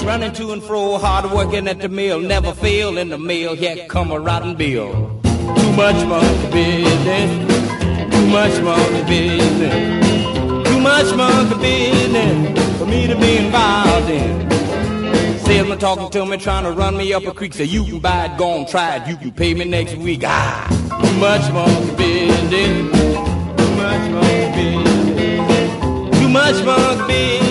running to and fro, hard working at the mill, never fail in the mail, here come a rotten bill. Too much monkey business, too much monkey business, too much monkey business for me to be involved in. Salesman talking to me, trying to run me up a creek, say you can buy it, go on, try it, you can pay me next week. Too much monkey business, too much monkey business, too much monkey business.